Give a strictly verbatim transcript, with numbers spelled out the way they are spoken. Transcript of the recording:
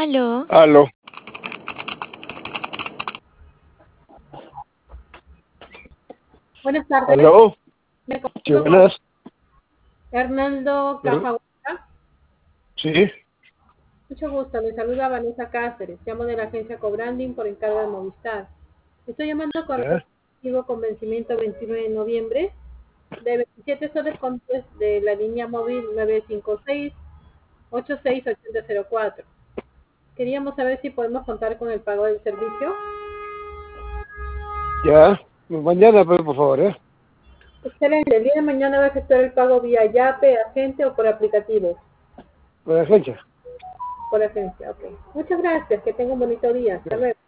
Aló. Aló. Buenas tardes. Aló. Me Sí, comunico buenas. con Hernando ¿Perdón? Cajahueta. Sí. Mucho gusto. Le saluda Vanessa Cáceres. Llamo de la agencia Cobranding por encargo de Movistar. Estoy llamando con Ya. respectivo con vencimiento veintinueve de noviembre de veintisiete soles contes de la línea móvil nueve cinco seis, ocho seis ocho cero cero cuatro. Queríamos saber si podemos contar con el pago del servicio. Ya. Mañana, pues, por favor, ¿eh? Excelente. El día de mañana va a efectuar el pago vía Yape, agente o por aplicativo. Buenas fechas. Por agencia, ok. Muchas gracias. Que tenga un bonito día. Hasta luego.